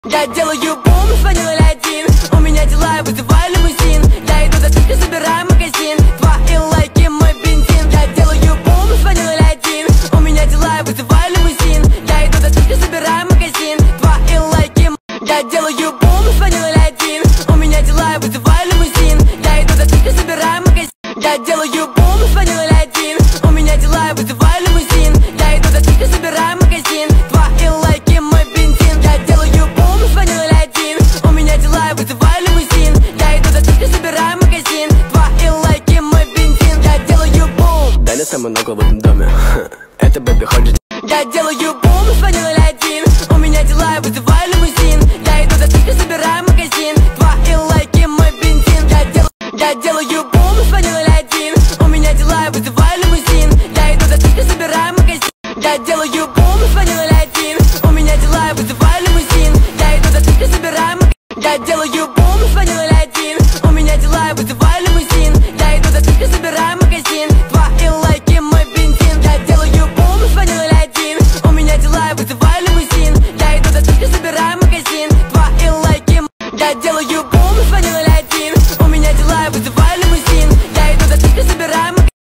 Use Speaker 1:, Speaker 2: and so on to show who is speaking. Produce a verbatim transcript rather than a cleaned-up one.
Speaker 1: Я делаю бум, звоню ноль один. У меня дела, я вызываю лимузин. Я иду за скидкой, собираю магазин. Твои лайки, мой бензин. Я делаю бум, звоню ноль один. У меня дела, я вызываю лимузин. Я иду за скидкой, собираю магазин. Твои лайки. Я делаю бум, звоню ноль один. У меня дела, я вызываю лимузин. Я иду за скидкой, собираю магазин. Я делаю бум, звоню ноль один. У меня дела, я вызываю лимузин. Я иду за скидкой, собираю магазин. Твои лайки, мой бензин. Я делаю бум, звоню ноль один. У меня дела, я вызываю лимузин. Я иду за скидкой, собираю магазин. Твои лайки, мой бензин. Я делаю бум.
Speaker 2: Дали самый много в этом доме. Это бэби ходит.
Speaker 1: Я делаю бум, звоню ноль один. У меня дела, я вызываю лимузин. Я иду за скидкой, собираю магазин. Твои лайки, мой бензин. Я делаю, я делаю бум, звоню ноль один. У меня дела, я вызываю лимузин. Я иду за скидкой, собираю магазин. Я делаю бум, звоню ноль один. У меня дела, я вызываю лимузин. Я иду за скидкой, собираю магазин. Я делаю бум, звоню ноль один. У меня дела, я вызываю лимузин. Я иду за скидкой, собираю магазин. Твои лайки, мой бензин. Я делаю бум, звоню ноль один. У меня дела, я вызываю лимузин. Я иду за скидкой, собираю магазин. Твои лайки. Я делаю бум, звоню ноль один. У меня дела, я вызываю